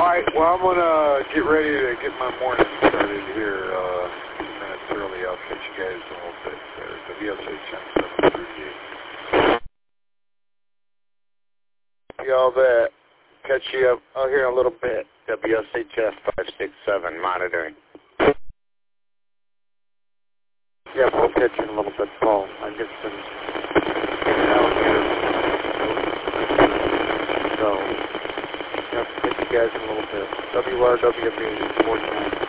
right, well, I'm going to get ready to get my morning started here a few minutes early. I'll catch you guys in a little bit there. WSH 738. Y'all bet. Catch you up here in a little bit. WSHS 567 monitoring. Yeah, we'll catch you in a little bit, Paul. I get some out here. So, yeah, catch you guys in a little bit. WRWB 49.